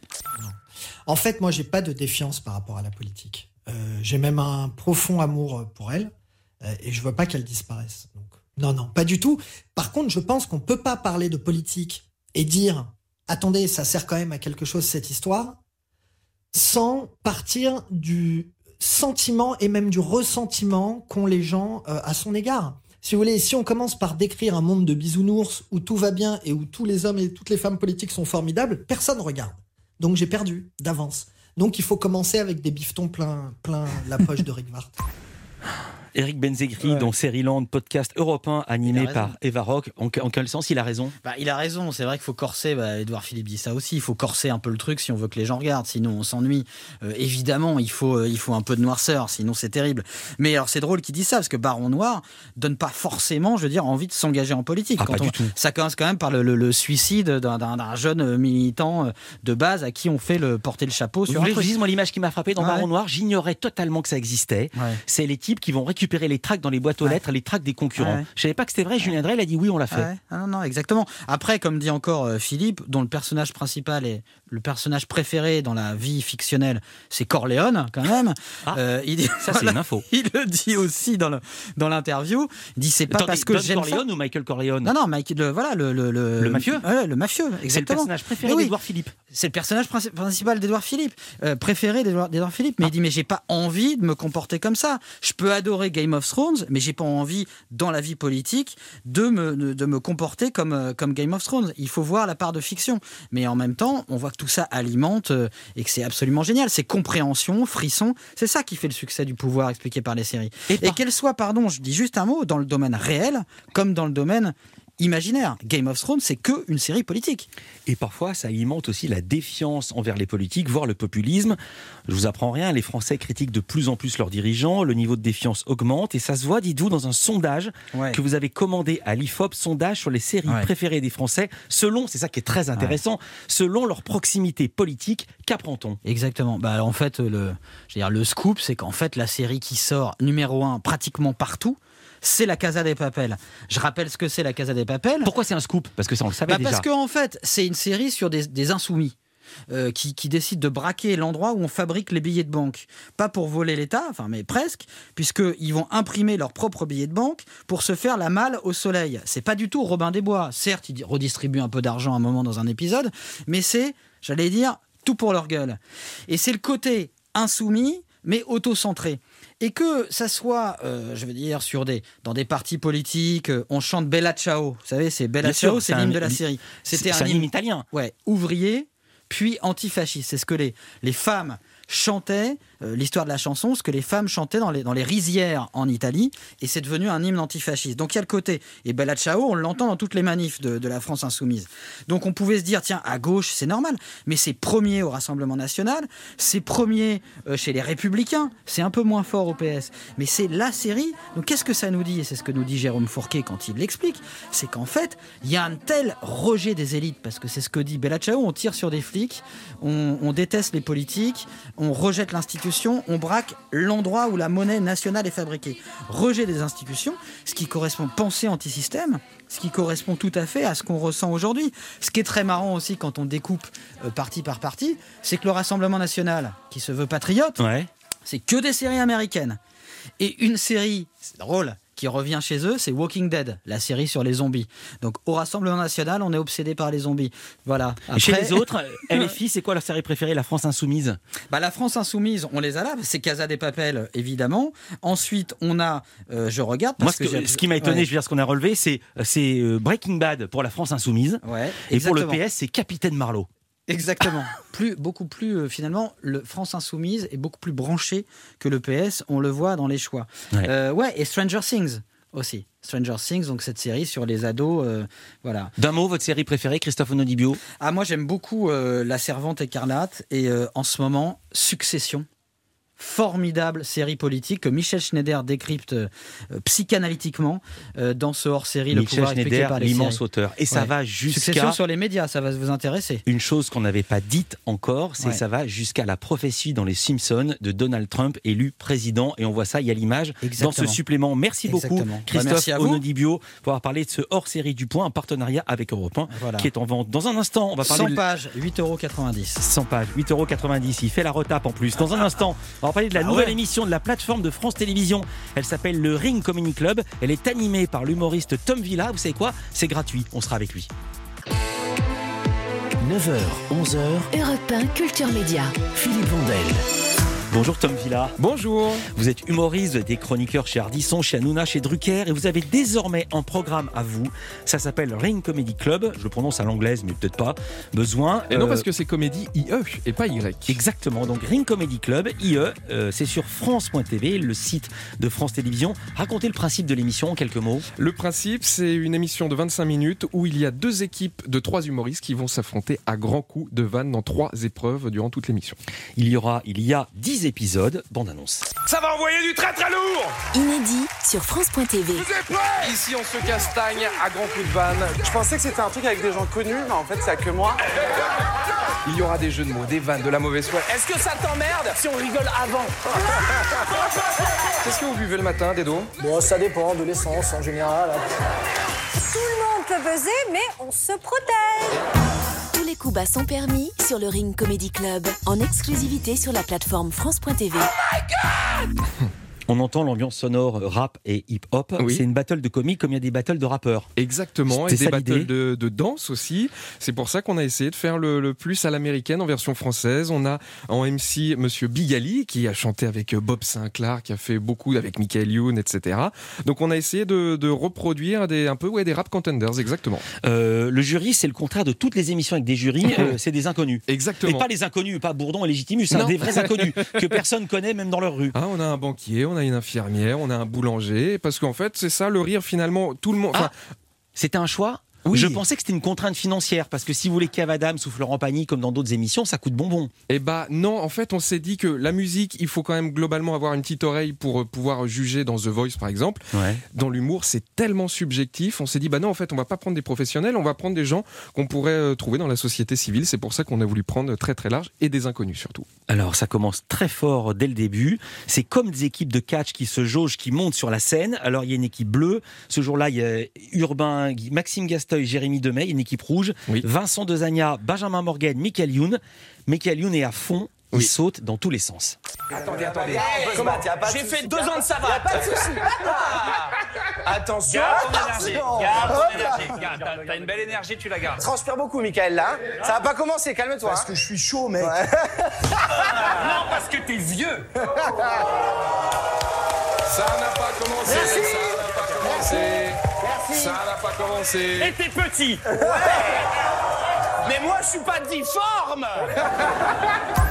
Speaker 13: En fait, moi, j'ai pas de défiance par rapport à la politique. Euh, j'ai même un profond amour pour elle, euh, et je veux pas qu'elle disparaisse. Donc, non, non, pas du tout. Par contre, je pense qu'on ne peut pas parler de politique et dire « Attendez, ça sert quand même à quelque chose cette histoire » sans partir du sentiment et même du ressentiment qu'ont les gens euh, à son égard. Si vous voulez, si on commence par décrire un monde de bisounours où tout va bien et où tous les hommes et toutes les femmes politiques sont formidables, personne ne regarde. Donc j'ai perdu d'avance. Donc il faut commencer avec des bifetons plein, plein la poche de Rick Vart.
Speaker 3: Eric Benzekri, ouais. dont Seriland, podcast européen animé par Eva Rock. En, en quel sens il a raison ?
Speaker 8: Bah, il a raison, c'est vrai qu'il faut corser, bah, Édouard Philippe dit ça aussi, il faut corser un peu le truc si on veut que les gens regardent, sinon on s'ennuie. Euh, évidemment, il faut, euh, il faut un peu de noirceur, sinon c'est terrible. Mais alors c'est drôle qu'il dise ça, parce que Baron Noir donne pas forcément, je veux dire, envie de s'engager en politique.
Speaker 3: Ah,
Speaker 8: Quand
Speaker 3: pas
Speaker 8: on,
Speaker 3: du tout.
Speaker 8: Ça commence quand même par le, le, le suicide d'un, d'un, d'un jeune militant de base à qui on fait le, porter le chapeau sur
Speaker 3: Vous
Speaker 8: un
Speaker 3: voulez
Speaker 8: truc.
Speaker 3: que je dise, moi, l'image qui m'a frappé dans ouais. Baron Noir, j'ignorais totalement que ça existait. Ouais. C'est les types qui vont récupérer les tracts dans les boîtes aux ouais. lettres, les tracts des concurrents. Ouais. Je savais pas que c'était vrai. Ouais. Julien Drey, il a dit oui, on l'a fait.
Speaker 8: Ouais. Ah non, non, exactement. Après, comme dit encore euh, Philippe, dont le personnage principal est le personnage préféré dans la vie fictionnelle, c'est Corleone, quand même.
Speaker 3: Ah, euh, il dit, ça, c'est une info.
Speaker 8: Il le dit aussi dans, le, dans l'interview. Il dit, c'est pas
Speaker 3: Attendez,
Speaker 8: parce que
Speaker 3: Don
Speaker 8: j'aime
Speaker 3: Corleone
Speaker 8: ça.
Speaker 3: ou Michael Corleone ?
Speaker 8: Non, non, Mike, le, voilà, le, le, le,
Speaker 3: le mafieux.
Speaker 8: Ouais, le mafieux, exactement.
Speaker 3: C'est le personnage préféré
Speaker 8: oui,
Speaker 3: d'Édouard Philippe.
Speaker 8: C'est le personnage principal d'Édouard Philippe, euh, préféré d'Édouard, d'Édouard Philippe. Mais ah. il dit, mais j'ai pas envie de me comporter comme ça. Je peux adorer Game of Thrones, mais j'ai pas envie, dans la vie politique, de me, de me comporter comme, comme Game of Thrones. Il faut voir la part de fiction. Mais en même temps, on voit que tout ça alimente euh, et que c'est absolument génial. C'est compréhension, frisson. C'est ça qui fait le succès du pouvoir expliqué par les séries. Et, et par... qu'elle soit, pardon, je dis juste un mot, dans le domaine réel, comme dans le domaine imaginaire. Game of Thrones, c'est que une série politique.
Speaker 3: Et parfois, ça alimente aussi la défiance envers les politiques, voire le populisme. Je vous apprends rien, les Français critiquent de plus en plus leurs dirigeants, le niveau de défiance augmente, et ça se voit, dites-vous, dans un sondage ouais. que vous avez commandé à l'I F O P, sondage sur les séries ouais. préférées des Français, selon, c'est ça qui est très intéressant, ouais. selon leur proximité politique, qu'apprend-on ?
Speaker 8: Exactement. Bah, en fait, le, je veux dire, le scoop, c'est qu'en fait, la série qui sort numéro un pratiquement partout, c'est la Casa de Papel. Je rappelle ce que c'est la Casa de Papel.
Speaker 3: Pourquoi c'est un scoop ? Parce que ça, on le savait
Speaker 8: bah
Speaker 3: déjà.
Speaker 8: Parce qu'en fait, c'est une série sur des, des insoumis. Euh, qui, qui décident de braquer l'endroit où on fabrique les billets de banque. Pas pour voler l'État, enfin, mais presque, puisqu'ils vont imprimer leurs propres billets de banque pour se faire la malle au soleil. C'est pas du tout Robin des Bois. Certes, ils redistribuent un peu d'argent à un moment dans un épisode, mais c'est, j'allais dire, tout pour leur gueule. Et c'est le côté insoumis, mais auto-centré. Et que ça soit, euh, je veux dire, sur des, dans des partis politiques, euh, on chante Bella Ciao. Vous savez, c'est Bella Ciao, c'est l'hymne de la série.
Speaker 3: C'était c'est un, un hymne italien.
Speaker 8: Ouais, ouvrier, puis antifasciste. C'est ce que les, les femmes chantaient euh, l'histoire de la chanson, ce que les femmes chantaient dans les, dans les rizières en Italie, et c'est devenu un hymne antifasciste. Donc il y a le côté, et Bella Ciao, on l'entend dans toutes les manifs de, de la France insoumise. Donc on pouvait se dire, tiens, à gauche, c'est normal, mais c'est premier au Rassemblement national, c'est premier euh, chez les Républicains, c'est un peu moins fort au P S, mais c'est la série. Donc qu'est-ce que ça nous dit ? Et c'est ce que nous dit Jérôme Fourquet quand il l'explique, c'est qu'en fait, il y a un tel rejet des élites, parce que c'est ce que dit Bella Ciao, on tire sur des flics, on, on déteste les politiques, on rejette l'institution, on braque l'endroit où la monnaie nationale est fabriquée. Rejet des institutions, ce qui correspond pensée anti-système, ce qui correspond tout à fait à ce qu'on ressent aujourd'hui. Ce qui est très marrant aussi quand on découpe euh, parti par parti, c'est que le Rassemblement national, qui se veut patriote, ouais. c'est que des séries américaines. Et une série, c'est drôle, qui revient chez eux, c'est Walking Dead, la série sur les zombies. Donc au Rassemblement national, on est obsédé par les zombies. Voilà. Après...
Speaker 3: Et chez les autres, L F I, c'est quoi leur série préférée, la France insoumise ?
Speaker 8: Bah, la France insoumise, on les a là, c'est Casa de Papel, évidemment. Ensuite, on a, euh, je regarde... Parce
Speaker 3: Moi, ce, que,
Speaker 8: que
Speaker 3: ce qui m'a étonné, ouais. je veux dire, ce qu'on a relevé, c'est, c'est Breaking Bad pour la France insoumise.
Speaker 8: Ouais,
Speaker 3: et pour le P S, c'est Capitaine Marlowe.
Speaker 8: Exactement. Plus, beaucoup plus, euh, finalement, le France Insoumise est beaucoup plus branché que le P S, on le voit dans les choix. Ouais, euh, ouais et Stranger Things aussi. Stranger Things, donc cette série sur les ados, euh, voilà.
Speaker 3: D'un mot, votre série préférée, Christophe Onodibio ?
Speaker 8: Ah, moi j'aime beaucoup euh, La Servante écarlate et euh, en ce moment, Succession. Formidable série politique que Michel Schneider décrypte euh, psychanalytiquement euh, dans ce hors-série Le pouvoir expliqué par les séries.
Speaker 3: L'immense auteur. Et ça ouais. va jusqu'à...
Speaker 8: Succession sur les médias, ça va vous intéresser.
Speaker 3: Une chose qu'on n'avait pas dite encore, c'est
Speaker 8: ouais.
Speaker 3: ça va jusqu'à la prophétie dans les Simpsons de Donald Trump élu président. Et on voit ça, il y a l'image Exactement. dans ce supplément. Merci
Speaker 8: Exactement.
Speaker 3: beaucoup Christophe
Speaker 8: bah,
Speaker 3: Onodibio pour avoir parlé de ce hors-série du Point, un partenariat avec Europe un voilà. qui est en vente. Dans un instant, on va parler...
Speaker 8: cent pages, huit euros quatre-vingt-dix.
Speaker 3: cent pages, huit euros quatre-vingt-dix. Il fait la retape en plus. Dans un instant, on va parler de la ah nouvelle ouais. émission de la plateforme de France Télévisions. Elle s'appelle le Ring Comedy Club. Elle est animée par l'humoriste Tom Villa. Vous savez quoi ? C'est gratuit. On sera avec lui.
Speaker 2: neuf heures, onze heures.
Speaker 1: Europe un Culture Média.
Speaker 2: Philippe Vandel.
Speaker 3: Bonjour Tom Villa.
Speaker 14: Bonjour.
Speaker 3: Vous êtes humoriste, des chroniqueurs chez Ardisson, chez Hanouna, chez Drucker et vous avez désormais un programme à vous. Ça s'appelle Ring Comedy Club. Je le prononce à l'anglaise, mais peut-être pas. Besoin.
Speaker 14: Et euh... non, parce que c'est comédie I E et pas Y.
Speaker 3: Exactement. Donc Ring Comedy Club, I E, euh, c'est sur France point T V, le site de France Télévisions. Racontez le principe de l'émission en quelques mots.
Speaker 14: Le principe, c'est une émission de vingt-cinq minutes où il y a deux équipes de trois humoristes qui vont s'affronter à grands coups de vannes dans trois épreuves durant toute l'émission.
Speaker 3: Il y aura, il y a dix épisodes, bande-annonce.
Speaker 15: Ça va envoyer du très très lourd.
Speaker 1: Inédit sur France point T V.
Speaker 15: Vous êtes prêts ?
Speaker 16: Ici on se castagne à grands coups de vanne. Je pensais que c'était un truc avec des gens connus, mais en fait c'est que moi.
Speaker 15: Il y aura des jeux de mots, des vannes, de la mauvaise foi.
Speaker 16: Est-ce que ça t'emmerde si on rigole avant ?
Speaker 15: Qu'est-ce que vous buvez le matin, Dedo ?
Speaker 16: Bon, ça dépend de l'essence en général.
Speaker 17: Tout le monde peut buzzer, mais on se protège.
Speaker 1: Tous les coups bas sont permis sur le Ring Comedy Club, en exclusivité sur la plateforme France point T V.
Speaker 15: Oh my God !
Speaker 3: On entend l'ambiance sonore rap et hip-hop. Oui. C'est une battle de comiques comme il y a des battles de rappeurs.
Speaker 14: Exactement,
Speaker 3: C'était
Speaker 14: et des battles de, de danse aussi. C'est pour ça qu'on a essayé de faire le, le plus à l'américaine en version française. On a en M C Monsieur Bigali qui a chanté avec Bob Sinclair, qui a fait beaucoup avec Michael Youn, et cetera. Donc on a essayé de, de reproduire des, un peu ouais, des rap contenders, exactement.
Speaker 3: Euh, le jury, c'est le contraire de toutes les émissions avec des jurys, euh, c'est des inconnus.
Speaker 14: Exactement.
Speaker 3: Mais pas les inconnus, pas Bourdon et Légitimus, hein, des vrais inconnus que personne connaît même dans leur rue.
Speaker 14: Ah, on a un banquier, on a une infirmière, on a un boulanger, parce qu'en fait, c'est ça le rire finalement. Tout le monde.
Speaker 3: Ah, c'était un choix. Oui. Je pensais que c'était une contrainte financière, parce que si vous voulez Kev Adams ou Florent Pagny, comme dans d'autres émissions, ça coûte bonbon.
Speaker 14: Eh bah non, en fait, on s'est dit que la musique, il faut quand même globalement avoir une petite oreille pour pouvoir juger dans The Voice, par exemple.
Speaker 3: Ouais.
Speaker 14: Dans l'humour, c'est tellement subjectif. On s'est dit, bah non, en fait, on va pas prendre des professionnels, on va prendre des gens qu'on pourrait trouver dans la société civile. C'est pour ça qu'on a voulu prendre très très large et des inconnus surtout.
Speaker 3: Alors, ça commence très fort dès le début. C'est comme des équipes de catch qui se jaugent, qui montent sur la scène. Alors, il y a une équipe bleue. Ce jour-là, il y a Urbain, Maxime Gasteuil, Jérémy Demey. Une équipe rouge, oui. Vincent Dezagna, Benjamin Morgan, Michael Youn. Michael Youn est à fond, il oui. saute dans tous les sens.
Speaker 16: Attendez, attendez. Hey, comment J'ai fait deux ans de savate.
Speaker 15: Pas de soucis.
Speaker 16: Attention,
Speaker 15: garde ton énergie. Garde ton énergie. Garde, t'as, t'as une belle énergie, tu la gardes.
Speaker 16: Transpire beaucoup, Michael, là. Ça va pas commencer, calme-toi.
Speaker 15: Parce que je suis chaud, mec.
Speaker 16: Ouais.
Speaker 15: Non, parce que t'es vieux.
Speaker 16: Ça n'a pas commencé.
Speaker 15: Merci.
Speaker 16: Ça n'a pas commencé.
Speaker 15: Merci.
Speaker 16: Ça n'a pas commencé.
Speaker 15: Et t'es petit.
Speaker 16: Ouais. Mais moi, je suis pas difforme.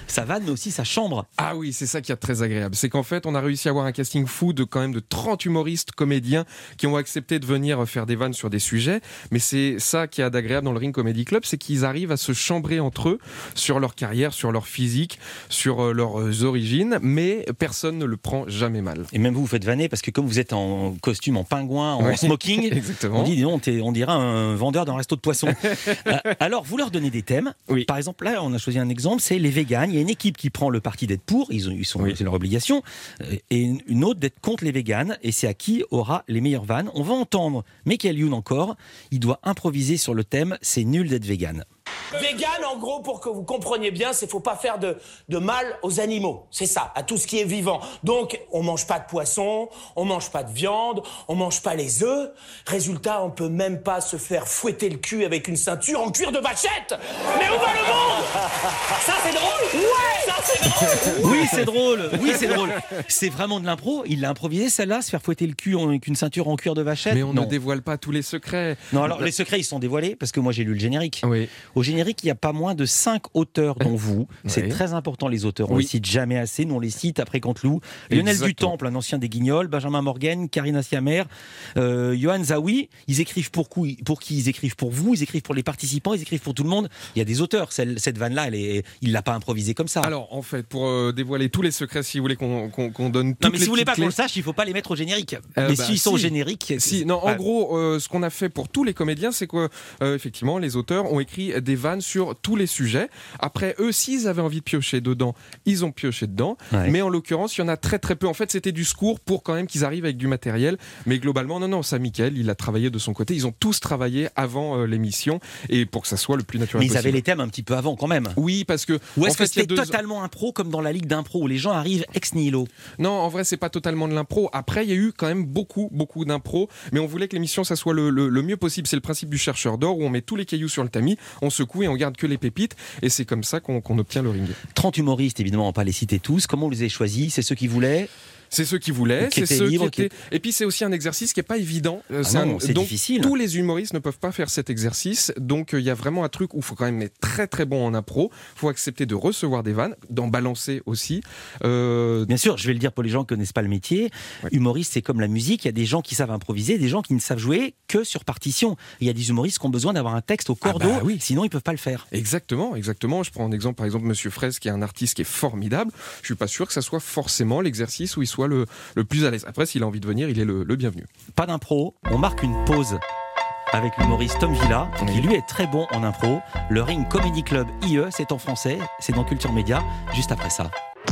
Speaker 3: sa vanne, mais aussi sa chambre.
Speaker 14: Ah oui, c'est ça qui est très agréable. C'est qu'en fait, on a réussi à avoir un casting fou de quand même de trente humoristes, comédiens qui ont accepté de venir faire des vannes sur des sujets. Mais c'est ça qui est d'agréable dans le Ring Comedy Club, c'est qu'ils arrivent à se chambrer entre eux sur leur carrière, sur leur physique, sur leurs origines, mais personne ne le prend jamais mal.
Speaker 3: Et même vous, vous faites vanner parce que comme vous êtes en costume, en pingouin, en
Speaker 14: ouais,
Speaker 3: smoking,
Speaker 14: exactement.
Speaker 3: on dit on, on dirait un vendeur d'un resto de poissons. Alors, vous leur donnez des thèmes.
Speaker 14: Oui.
Speaker 3: Par exemple, là, on a choisi un exemple, c'est les véganes. Il y a une équipe qui prend le parti d'être pour, ils, ont, ils sont, oui. c'est leur obligation, et une autre d'être contre les véganes, et c'est à qui aura les meilleures vannes. On va entendre Michael Youn encore, il doit improviser sur le thème « C'est nul d'être végane ».
Speaker 18: Vegan, en gros, pour que vous compreniez bien, c'est faut pas faire de, de mal aux animaux. C'est ça, à tout ce qui est vivant. Donc, on mange pas de poisson, on mange pas de viande, on mange pas les œufs. Résultat, on peut même pas se faire fouetter le cul avec une ceinture en cuir de vachette. Mais où va le monde? Ça, c'est drôle? Ouais, ça, c'est drôle.
Speaker 3: Oui, c'est drôle. Oui, c'est drôle. C'est vraiment de l'impro. Il l'a improvisé, celle-là, se faire fouetter le cul avec une ceinture en cuir de vachette.
Speaker 14: Mais on
Speaker 3: non.
Speaker 14: ne dévoile pas tous les secrets.
Speaker 3: Non, alors les secrets, ils sont dévoilés parce que moi, j'ai lu le générique.
Speaker 14: Oui.
Speaker 3: Au générique, il n'y a pas moins de cinq auteurs, dont vous. C'est oui. très important, les auteurs. On ne oui. les cite jamais assez. Nous, on les cite après Canteloup. Lionel Exactement. Dutemple, un ancien des Guignols. Benjamin Morgan, Karina Siamer, euh, Johan Zawi. Ils écrivent pour, coup, pour qui? Ils écrivent pour vous, ils écrivent pour les participants, ils écrivent pour tout le monde. Il y a des auteurs. Cette, cette vanne-là, elle est, il ne l'a pas improvisée comme ça.
Speaker 14: Alors, en fait, pour euh, dévoiler tous les secrets, si vous voulez qu'on, qu'on, qu'on donne toutes
Speaker 3: Non, mais
Speaker 14: les
Speaker 3: si vous voulez pas
Speaker 14: clés...
Speaker 3: qu'on le sache, il ne faut pas les mettre au générique.
Speaker 14: Euh,
Speaker 3: mais
Speaker 14: bah,
Speaker 3: s'ils
Speaker 14: si.
Speaker 3: sont au générique...
Speaker 14: Si, non, en ah. gros, euh, ce qu'on a fait pour tous les comédiens, c'est que, euh, effectivement, les auteurs ont écrit des vannes sur tous les sujets. Après, eux, s'ils avaient envie de piocher dedans, ils ont pioché dedans. Ouais. Mais en l'occurrence, il y en a très très peu. En fait, c'était du secours pour quand même qu'ils arrivent avec du matériel. Mais globalement, non, non, ça, Mickaël, il a travaillé de son côté. Ils ont tous travaillé avant euh, l'émission et pour que ça soit le plus naturel
Speaker 3: mais
Speaker 14: possible.
Speaker 3: Mais ils avaient les thèmes un petit peu avant quand même.
Speaker 14: Oui, parce que...
Speaker 3: Ou est-ce
Speaker 14: en fait,
Speaker 3: que c'était
Speaker 14: deux...
Speaker 3: totalement impro comme dans la Ligue d'impro où les gens arrivent ex nihilo?
Speaker 14: Non, en vrai, c'est pas totalement de l'impro. Après, il y a eu quand même beaucoup, beaucoup d'impro. Mais on voulait que l'émission, ça soit le, le, le mieux possible. C'est le principe du chercheur d'or où on met tous les cailloux sur le tamis, on secoue et on garde que les pépites. Et c'est comme ça qu'on, qu'on obtient le ring.
Speaker 3: trente humoristes, évidemment, on va pas les citer tous. Comment on les a choisis? C'est ceux qui voulaient?
Speaker 14: C'est ceux qui voulaient,
Speaker 3: qui
Speaker 14: c'est ceux
Speaker 3: libre,
Speaker 14: qui étaient...
Speaker 3: qui...
Speaker 14: Et puis c'est aussi un exercice qui est pas évident.
Speaker 3: Ah
Speaker 14: c'est
Speaker 3: non,
Speaker 14: un...
Speaker 3: c'est
Speaker 14: donc,
Speaker 3: difficile.
Speaker 14: Tous les humoristes ne peuvent pas faire cet exercice. Donc il euh, y a vraiment un truc où il faut quand même être très très bon en impro. Il faut accepter de recevoir des vannes, d'en balancer aussi.
Speaker 3: Euh... Bien sûr, je vais le dire pour les gens qui connaissent pas le métier. Ouais. Humoriste, c'est comme la musique. Il y a des gens qui savent improviser, des gens qui ne savent jouer que sur partition. Il y a des humoristes qui ont besoin d'avoir un texte au cordeau, ah bah oui. sinon ils peuvent pas le faire.
Speaker 14: Exactement, exactement. Je prends un exemple, par exemple, Monsieur Fraisse, qui est un artiste qui est formidable. Je suis pas sûr que ça soit forcément l'exercice où il soit le, le plus à l'aise. Après, s'il a envie de venir, il est le, le bienvenu.
Speaker 3: Pas d'impro, on marque une pause avec l'humoriste Tom Villa, oui. qui lui est très bon en impro. Le Ring Comedy Club I E, c'est en français, c'est dans Culture Média, juste après ça.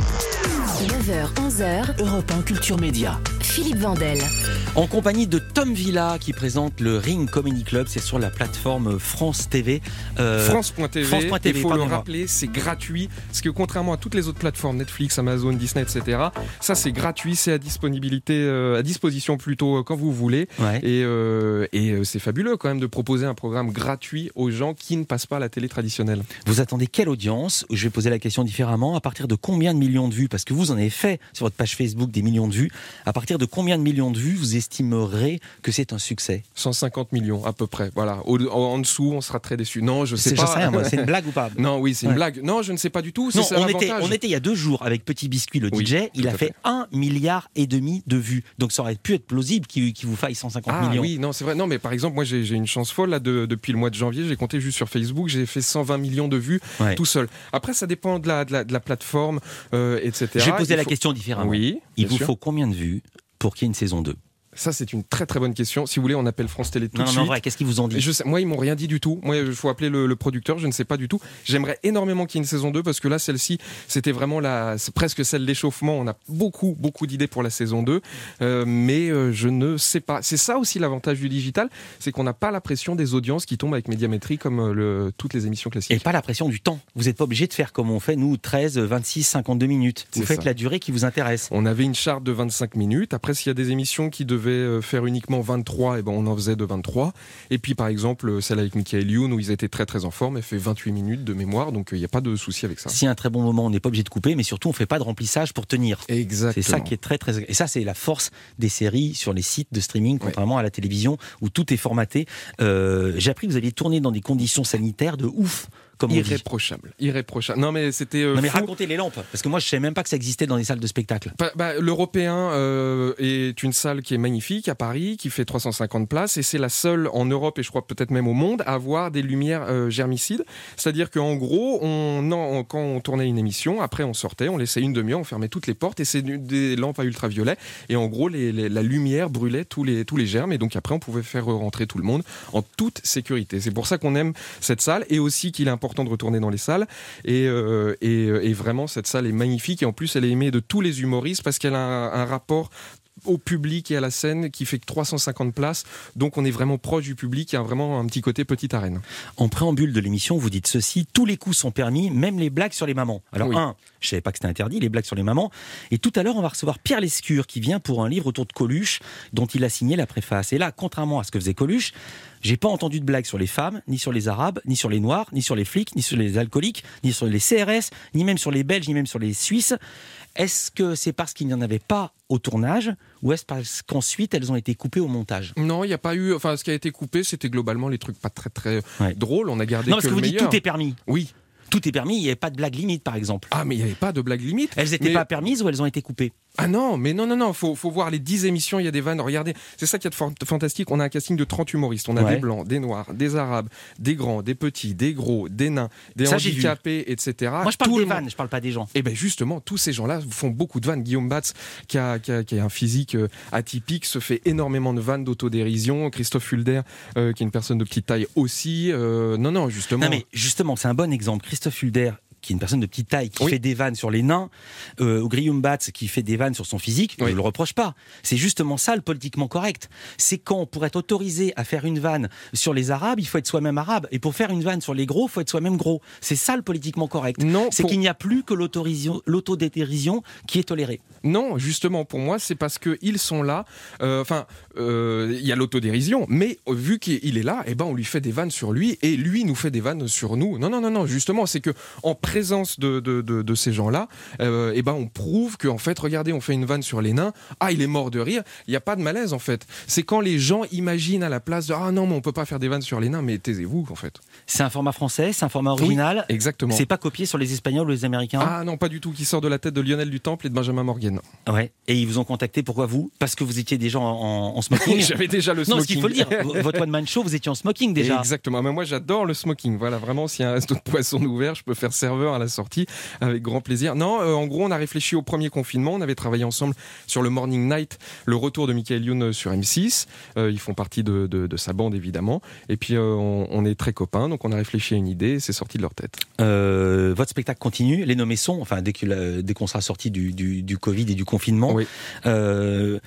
Speaker 1: neuf heures, onze heures,
Speaker 2: Europe un Culture Média.
Speaker 1: Philippe Vandel.
Speaker 3: En compagnie de Tom Villa qui présente le Ring Comedy Club, c'est sur la plateforme France T V.
Speaker 14: Euh, France point T V,
Speaker 3: France point T V,
Speaker 14: il faut le rappeler, c'est gratuit. Parce que contrairement à toutes les autres plateformes, Netflix, Amazon, Disney, et cetera, ça c'est gratuit, c'est à disponibilité, euh, à disposition plutôt euh, quand vous voulez.
Speaker 3: Ouais.
Speaker 14: Et, euh, et euh, c'est fabuleux quand même de proposer un programme gratuit aux gens qui ne passent pas à la télé traditionnelle. Vous
Speaker 3: attendez quelle audience? Je vais poser la question différemment. À partir de combien de millions de vues? Parce que vous en avez fait sur votre page Facebook des millions de vues. À partir de combien de millions de vues vous estimerez que c'est un succès?
Speaker 14: cent cinquante millions à peu près. Voilà. Au, en dessous, on sera très déçus. Non, je sais pas.
Speaker 3: Je sais rien, moi. C'est une blague ou pas?
Speaker 14: Non, oui, c'est
Speaker 3: ouais.
Speaker 14: une blague. Non, je ne sais pas du tout. C'est
Speaker 3: non,
Speaker 14: ça,
Speaker 3: on, était, on était il y a deux jours avec Petit Biscuit, le
Speaker 14: oui,
Speaker 3: D J. Il a fait, fait un milliard et demi de vues. Donc ça aurait pu être plausible qu'il, qu'il vous faille cent cinquante
Speaker 14: ah,
Speaker 3: millions.
Speaker 14: Oui, non, c'est vrai. Non, mais par exemple, moi, j'ai, j'ai une chance folle là de, depuis le mois de janvier. J'ai compté juste sur Facebook. J'ai fait cent vingt millions de vues ouais. tout seul. Après, ça dépend de la, de la, de la plateforme, euh, et cetera.
Speaker 3: J'ai posé
Speaker 14: il
Speaker 3: la
Speaker 14: faut...
Speaker 3: question différemment.
Speaker 14: Oui.
Speaker 3: Il vous
Speaker 14: sûr.
Speaker 3: faut combien de vues pour qu'il y ait une saison deux?
Speaker 14: Ça, c'est une très très bonne question. Si vous voulez, on appelle France Télé tout
Speaker 3: non,
Speaker 14: de
Speaker 3: non,
Speaker 14: suite.
Speaker 3: Non, vrai, qu'est-ce qu'ils vous ont dit?
Speaker 14: je sais, Moi, ils m'ont rien dit du tout. Moi, il faut appeler le, le producteur, je ne sais pas du tout. J'aimerais énormément qu'il y ait une saison deux parce que là, celle-ci, c'était vraiment la, c'est presque celle d'échauffement. On a beaucoup, beaucoup d'idées pour la saison deux, euh, mais euh, je ne sais pas. C'est ça aussi l'avantage du digital, c'est qu'on n'a pas la pression des audiences qui tombent avec Médiamétrie comme euh, le, toutes les émissions classiques.
Speaker 3: Et pas la pression du temps. Vous n'êtes pas obligé de faire comme on fait, nous, treize, vingt-six, cinquante-deux minutes. Vous c'est faites ça. La durée qui vous intéresse.
Speaker 14: On avait une charte de vingt-cinq minutes. Après, s'il y a des émissions qui devaient faire uniquement vingt-trois, et ben on en faisait de vingt-trois. Et puis par exemple celle avec Michael Youn où ils étaient très très en forme, elle fait vingt-huit minutes de mémoire, donc il n'y a pas de souci avec ça.
Speaker 3: Si un très bon moment, on n'est pas obligé de couper, mais surtout on fait pas de remplissage pour tenir.
Speaker 14: Exactement.
Speaker 3: C'est ça qui est très très. Et ça c'est la force des séries sur les sites de streaming, contrairement ouais. à la télévision où tout est formaté. Euh, j'ai appris que vous aviez tourné dans des conditions sanitaires de ouf. comme on dit.
Speaker 14: Irréprochable, irréprochable. Non mais c'était. Euh,
Speaker 3: non mais
Speaker 14: fou.
Speaker 3: racontez les lampes, parce que moi je savais même pas que ça existait dans les salles de spectacle.
Speaker 14: Bah, bah, L'Européen euh, est une salle qui est magnifique à Paris, qui fait trois cent cinquante places, et c'est la seule en Europe et je crois peut-être même au monde à avoir des lumières euh, germicides. C'est-à-dire qu'en gros, on, on, quand on tournait une émission, après on sortait, on laissait une demi-heure, on fermait toutes les portes et c'est des lampes à ultraviolet. Et en gros, les, les, la lumière brûlait tous les, tous les germes et donc après on pouvait faire rentrer tout le monde en toute sécurité. C'est pour ça qu'on aime cette salle et aussi qu'il est important de retourner dans les salles. Et, euh, et, et vraiment, cette salle est magnifique et en plus, elle est aimée de tous les humoristes parce qu'elle a un, un rapport au public et à la scène qui fait que trois cent cinquante places, donc on est vraiment proche du public, il y a vraiment un petit côté petite arène.
Speaker 3: En préambule de l'émission, vous dites ceci: tous les coups sont permis, même les blagues sur les mamans. Alors
Speaker 14: oui.
Speaker 3: un, je savais pas que c'était interdit, les blagues sur les mamans, et tout à l'heure on va recevoir Pierre Lescure qui vient pour un livre autour de Coluche dont il a signé la préface. Et là, contrairement à ce que faisait Coluche, j'ai pas entendu de blagues sur les femmes, ni sur les arabes, ni sur les noirs, ni sur les flics, ni sur les alcooliques, ni sur les C R S, ni même sur les Belges, ni même sur les Suisses. Est-ce que c'est parce qu'il n'y en avait pas au tournage ou est-ce parce qu'ensuite elles ont été coupées au montage?
Speaker 14: Non, il n'y a pas eu. Enfin, ce qui a été coupé, c'était globalement les trucs pas très très ouais. drôles. On a gardé
Speaker 3: non,
Speaker 14: que,
Speaker 3: parce que,
Speaker 14: que
Speaker 3: vous
Speaker 14: le
Speaker 3: dites
Speaker 14: meilleur.
Speaker 3: Tout est permis.
Speaker 14: Oui.
Speaker 3: Tout est permis, il n'y avait pas de blague limite par exemple.
Speaker 14: Ah, mais il n'y avait pas de blague limite.
Speaker 3: Elles n'étaient
Speaker 14: mais...
Speaker 3: pas permises ou elles ont été coupées?
Speaker 14: Ah non, mais non, non, non, faut, faut voir les dix émissions, il y a des vannes, regardez, c'est ça qui est fantastique, on a un casting de trente humoristes, on a ouais. des blancs, des noirs, des arabes, des grands, des petits, des gros, des nains, des ça, handicapés, et cetera.
Speaker 3: Moi je parle
Speaker 14: Tout
Speaker 3: des
Speaker 14: le...
Speaker 3: vannes, je parle pas des gens.
Speaker 14: Et bien justement, tous ces gens-là font beaucoup de vannes. Guillaume Batz, qui a, qui a, qui a un physique atypique, se fait énormément de vannes d'autodérision. Christophe Fulder, euh, qui est une personne de petite taille aussi. Euh, non, non, justement.
Speaker 3: Non mais justement, c'est un bon exemple. Christophe Fulder, qui est une personne de petite taille, qui oui. fait des vannes sur les nains, euh, ou Guillaume Batz, qui fait des vannes sur son physique, oui. je ne le reproche pas. C'est justement ça le politiquement correct. C'est quand, pour être autorisé à faire une vanne sur les arabes, il faut être soi-même arabe. Et pour faire une vanne sur les gros, il faut être soi-même gros. C'est ça le politiquement correct.
Speaker 14: Non,
Speaker 3: c'est
Speaker 14: pour...
Speaker 3: qu'il n'y a plus que l'autodérision qui est tolérée.
Speaker 14: Non, justement, pour moi, c'est parce qu'ils sont là. Enfin, euh, il euh, y a l'autodérision, mais vu qu'il est là, eh ben, on lui fait des vannes sur lui, et lui nous fait des vannes sur nous. Non, non, non, non, justement, c'est que en présence de, de, de, de ces gens-là, euh, eh ben, on prouve qu'en fait, regardez, on fait une vanne sur les nains, ah, il est mort de rire, il n'y a pas de malaise, en fait. C'est quand les gens imaginent à la place de, ah non, mais on peut pas faire des vannes sur les nains, mais taisez-vous, en fait.
Speaker 3: C'est un format français, c'est un format original.
Speaker 14: Oui, exactement.
Speaker 3: C'est pas copié sur les Espagnols ou les Américains?
Speaker 14: Ah non, pas du tout, qui sort de la tête de Lionel Dutemple et de Benjamin Morgan.
Speaker 3: Ouais. Et ils vous ont contacté, pourquoi vous? Parce que vous étiez déjà en, en smoking.
Speaker 14: J'avais déjà le smoking.
Speaker 3: Non, ce qu'il faut le dire, votre one man show, vous étiez en smoking déjà.
Speaker 14: Exactement, mais moi j'adore le smoking. Voilà, vraiment, s'il y a un resto de poisson ouvert, je peux faire serveur à la sortie avec grand plaisir. Non, euh, en gros, on a réfléchi au premier confinement, on avait travaillé ensemble sur le Morning Night, le retour de Michael Youn sur M six. Euh, ils font partie de, de, de sa bande évidemment. Et puis euh, on, on est très copains, donc on a réfléchi à une idée et c'est sorti de leur tête.
Speaker 3: Euh, votre spectacle continue, les nommés sont, enfin dès, que, dès qu'on sera sorti du, du, du Covid et du confinement.
Speaker 14: Oui.
Speaker 3: Euh,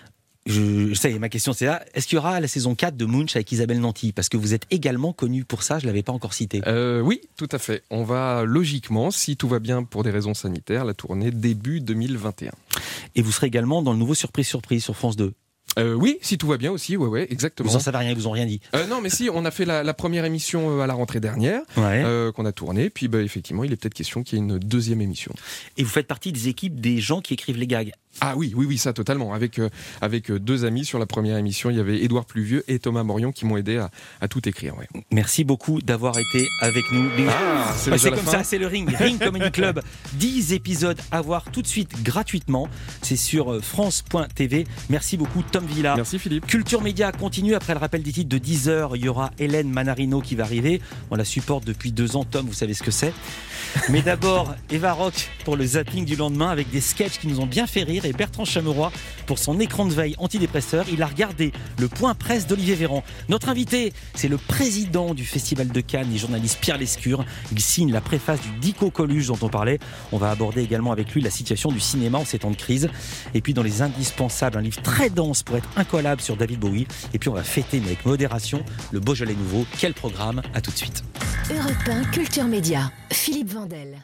Speaker 3: Je, ça y est, ma question c'est là, est-ce qu'il y aura la saison quatre de Munch avec Isabelle Nanty? Parce que vous êtes également connu pour ça, je ne l'avais pas encore cité.
Speaker 14: Euh, oui, tout à fait. On va logiquement, si tout va bien pour des raisons sanitaires, la tourner début deux mille vingt et un.
Speaker 3: Et vous serez également dans le nouveau Surprise Surprise sur France deux.
Speaker 14: Euh, oui, si tout va bien aussi, ouais, ouais, exactement.
Speaker 3: Vous en savez rien, ils vous ont rien dit.
Speaker 14: Euh, non, mais si, on a fait la, la première émission à la rentrée dernière,
Speaker 3: ouais.
Speaker 14: euh, qu'on a tournée, puis bah, effectivement, il est peut-être question qu'il y ait une deuxième émission.
Speaker 3: Et vous faites partie des équipes des gens qui écrivent les gags?
Speaker 14: Ah oui, oui, oui, ça totalement. Avec, euh, avec deux amis sur la première émission, il y avait Édouard Pluvieux et Thomas Morion qui m'ont aidé à, à tout écrire. Ouais.
Speaker 3: Merci beaucoup d'avoir été avec nous.
Speaker 14: Ah, c'est,
Speaker 3: ah, c'est comme ça, c'est le Ring, Ring Comedy Club. dix épisodes à voir tout de suite gratuitement. C'est sur France point T V. Merci beaucoup Tom Villa.
Speaker 14: Merci Philippe.
Speaker 3: Culture Média continue après le rappel des titres de dix heures. Il y aura Hélène Manarino qui va arriver. On la supporte depuis deux ans. Tom, vous savez ce que c'est. Mais d'abord, Eva Rock pour le zapping du lendemain avec des sketchs qui nous ont bien fait rire et Bertrand Chameroy pour son écran de veille antidépresseur. Il a regardé le point presse d'Olivier Véran. Notre invité, c'est le président du Festival de Cannes et journaliste Pierre Lescure. Il signe la préface du Dico Coluche dont on parlait. On va aborder également avec lui la situation du cinéma en ces temps de crise. Et puis dans les indispensables, un livre très dense pour être incollable sur David Bowie. Et puis on va fêter, mais avec modération, le Beaujolais nouveau. Quel programme? À tout de suite.
Speaker 1: Europe un Culture Média, Philippe Vandel.